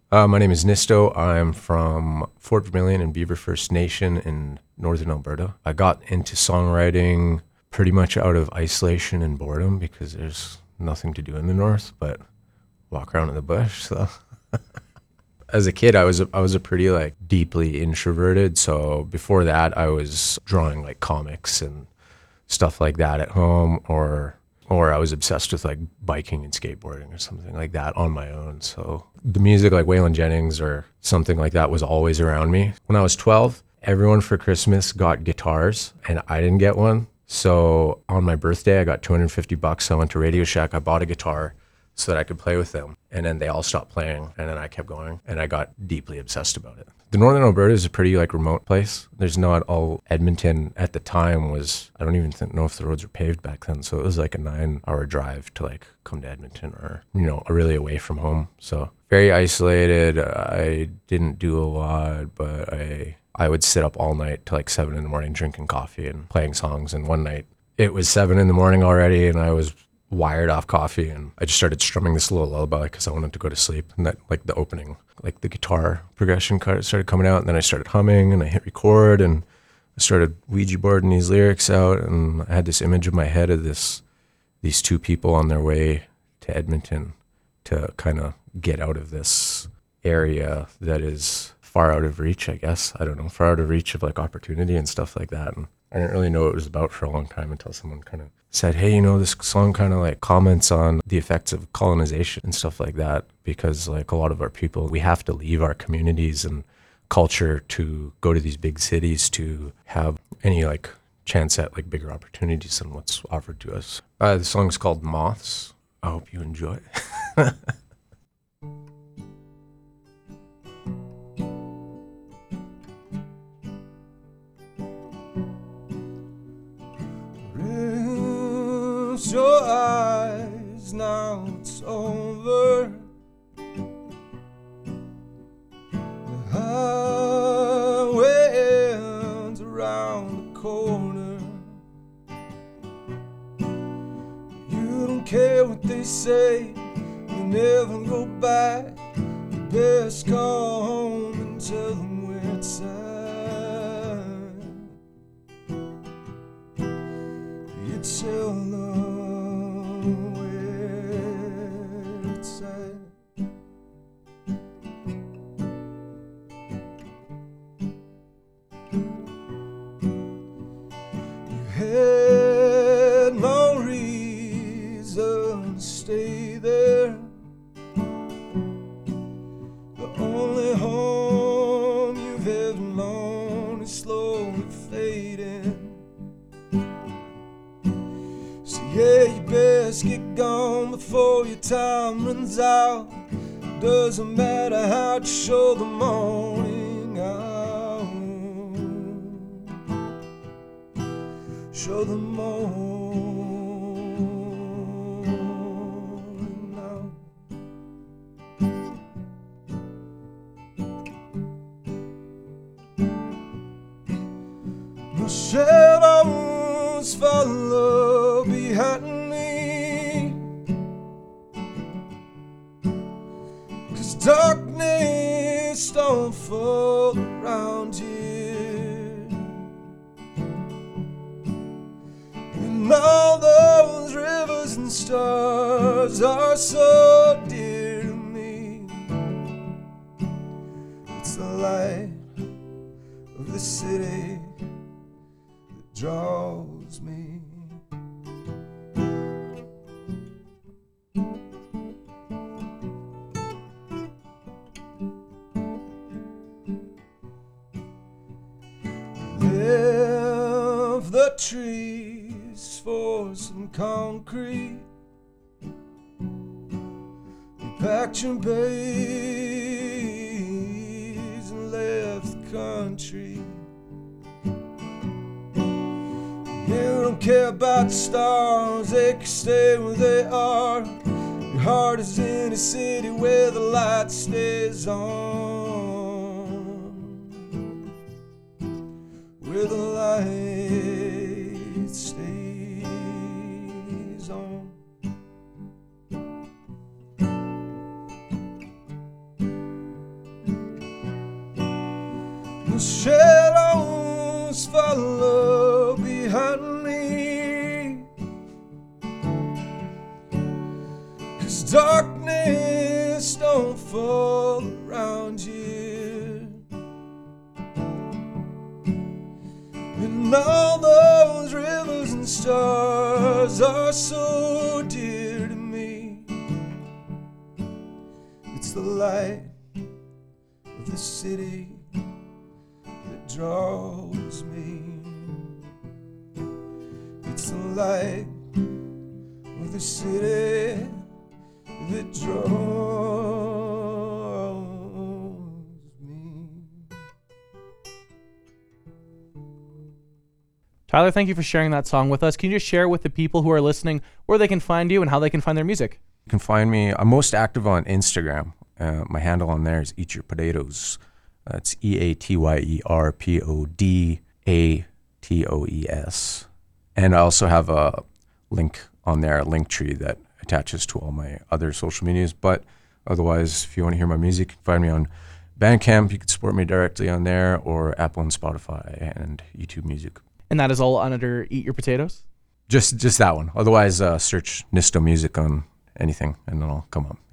My name is Nisto. I'm from Fort Vermilion and Beaver First Nation in northern Alberta. I got into songwriting pretty much out of isolation and boredom because there's nothing to do in the north but walk around in the bush. So as a kid, I was a pretty like deeply introverted. So before that, I was drawing like comics and stuff like that at home, or I was obsessed with like biking and skateboarding or something like that on my own. So the music like Waylon Jennings or something like that was always around me. When I was 12, everyone for Christmas got guitars and I didn't get one. So on my birthday, I got $250. I went to Radio Shack. I bought a guitar so that I could play with them. And then they all stopped playing, and then I kept going, and I got deeply obsessed about it. The northern Alberta is a pretty like remote place. There's not all Edmonton at the time was, I don't even know if the roads were paved back then. So it was like a 9-hour drive to like come to Edmonton or, really away from home. So very isolated. I didn't do a lot, but I would sit up all night till like 7 in the morning drinking coffee and playing songs. And one night it was 7 in the morning already, and I was wired off coffee, and I just started strumming this little lullaby because I wanted to go to sleep. And that, like the opening, like the guitar progression card started coming out, and then I started humming, and I hit record, and I started Ouija boarding these lyrics out, and I had this image in my head of these two people on their way to Edmonton to kind of get out of this area that is far out of reach, I guess. I don't know, far out of reach of like opportunity and stuff like that. And I didn't really know what it was about for a long time until someone kind of said, hey, this song kind of like comments on the effects of colonization and stuff like that, because like a lot of our people, we have to leave our communities and culture to go to these big cities to have any like chance at like bigger opportunities than what's offered to us. The song's called Moths. I hope you enjoy it. Close your eyes, now it's over. The highway ends around the corner. You don't care what they say, you never go back. You best call home and tell them where it's at. You tell them where it's at. You had no reason to stay there. The only home you've ever known is slowly fading. So yeah, you best get gone before your time runs out. Doesn't matter how you show the morning out. Show the morning out. The shadows follow behind me, 'cause darkness don't fall around here. And all those rivers and stars are so dear to me. It's the light of the city that draws me. Left the trees for some concrete. You packed your bags and left the country. You don't care about the stars, they can stay where they are. Your heart is in a city where the light stays on. Where the light stays on. shadows follow behind me, 'cause darkness don't fall around you, and all those rivers and stars are so dear to me. It's the light of the city that draws me. It's the light of the city that draws me. Tyler, thank you for sharing that song with us. Can you just share with the people who are listening where they can find you and how they can find their music? You can find me. I'm most active on Instagram. My handle on there is Eat Your Potatoes. It's EATYERPODATOES. And I also have a link on there, a link tree that attaches to all my other social medias. But otherwise, if you want to hear my music, you can find me on Bandcamp. You can support me directly on there, or Apple and Spotify and YouTube Music. And that is all under Eat Your Potatoes? Just that one. Otherwise, search Nisto Music on anything, and then I'll come up.